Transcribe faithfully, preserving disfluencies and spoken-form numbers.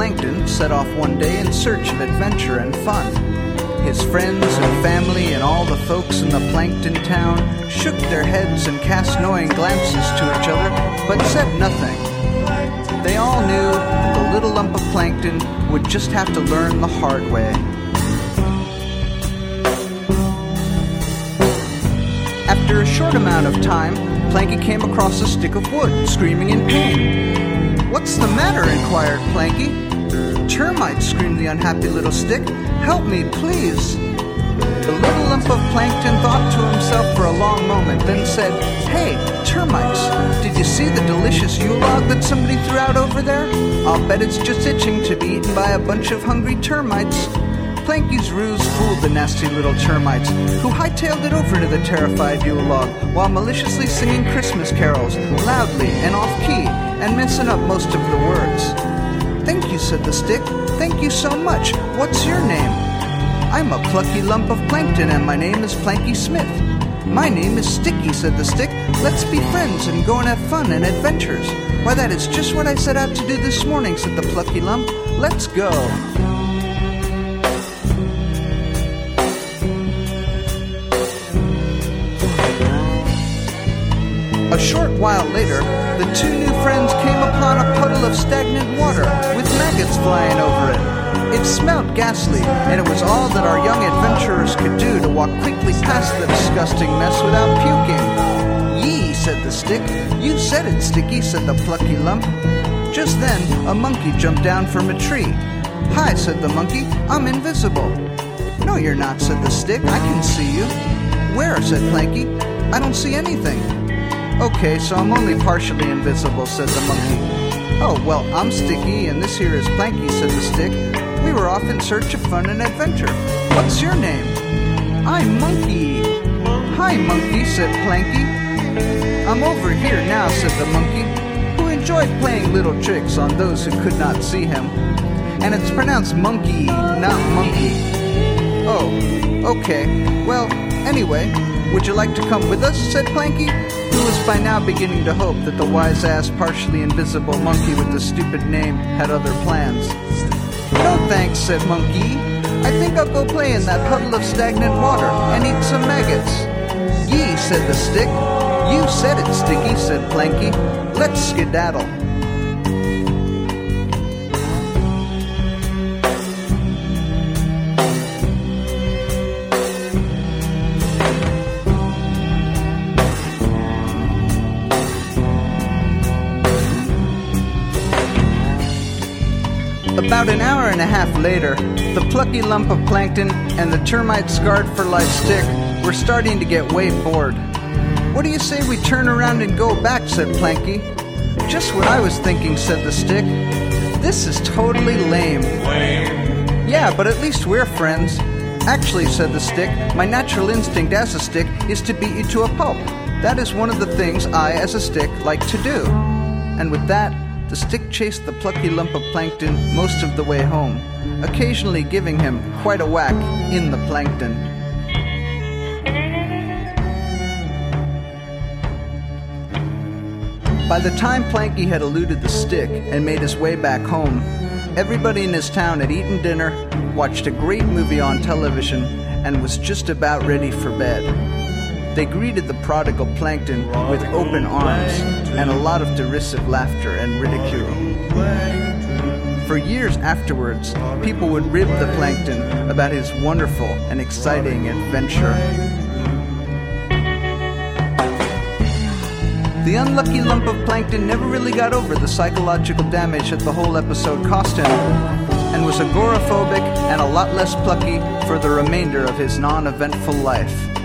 Plankton set off one day in search of adventure and fun. His friends and family and all the folks in the Plankton town shook their heads and cast knowing glances to each other, but said nothing. They all knew that the little lump of plankton would just have to learn the hard way. After a short amount of time, Planky came across a stick of wood, screaming in pain. "What's the matter?" inquired Planky. "Termites," screamed the unhappy little stick. "Help me, please." The little lump of plankton thought to himself for a long moment, then said, "Hey, termites, did you see the delicious Yule log that somebody threw out over there? I'll bet it's just itching to be eaten by a bunch of hungry termites." Planky's ruse fooled the nasty little termites, who hightailed it over to the terrified Yule log while maliciously singing Christmas carols, loudly and off-key, and messing up most of the words. "Thank you," said the stick. "Thank you so much. What's your name?" "I'm a plucky lump of plankton, and my name is Planky Smith." "My name is Sticky," said the stick. "Let's be friends and go and have fun and adventures." "Why, that is just what I set out to do this morning," said the plucky lump. "Let's go." A short while later, the two new friends came upon a puddle of stagnant water with maggots flying over it. It smelled ghastly, and it was all that our young adventurers could do to walk quickly past the disgusting mess without puking. "Yee," said the stick. "You said it, Sticky," said the plucky lump. Just then, a monkey jumped down from a tree. "Hi," said the monkey. "I'm invisible." "No, you're not," said the stick. "I can see you." "Where?" said Planky. "I don't see anything." "Okay, so I'm only partially invisible," said the monkey. "Oh, well, I'm Sticky, and this here is Planky," said the stick. "We were off in search of fun and adventure. What's your name?" "I'm Monkey." "Hi, Monkey," said Planky. "I'm over here now," said the monkey, who enjoyed playing little tricks on those who could not see him. "And it's pronounced monkey, not monkey." "Oh, okay. Well, anyway, would you like to come with us?" said Planky, who was by now beginning to hope that the wise-ass, partially invisible monkey with the stupid name had other plans. "No thanks," said Monkey. "I think I'll go play in that puddle of stagnant water and eat some maggots." "Yee," said the stick. "You said it, Sticky," said Planky. "Let's skedaddle." About an hour and a half later, the plucky lump of plankton and the termite-scarred-for-life stick were starting to get way bored. "What do you say we turn around and go back?" said Planky. "Just what I was thinking," said the stick. "This is totally lame." Lame. "Yeah, but at least we're friends." "Actually," said the stick, "my natural instinct as a stick is to beat you to a pulp. That is one of the things I, as a stick, like to do." And with that, the stick chased the plucky lump of plankton most of the way home, occasionally giving him quite a whack in the plankton. By the time Planky had eluded the stick and made his way back home, everybody in his town had eaten dinner, watched a great movie on television, and was just about ready for bed. They greeted the prodigal plankton with open arms and a lot of derisive laughter and ridicule. For years afterwards, people would rib the plankton about his wonderful and exciting adventure. The unlucky lump of plankton never really got over the psychological damage that the whole episode cost him, and was agoraphobic and a lot less plucky for the remainder of his non-eventful life.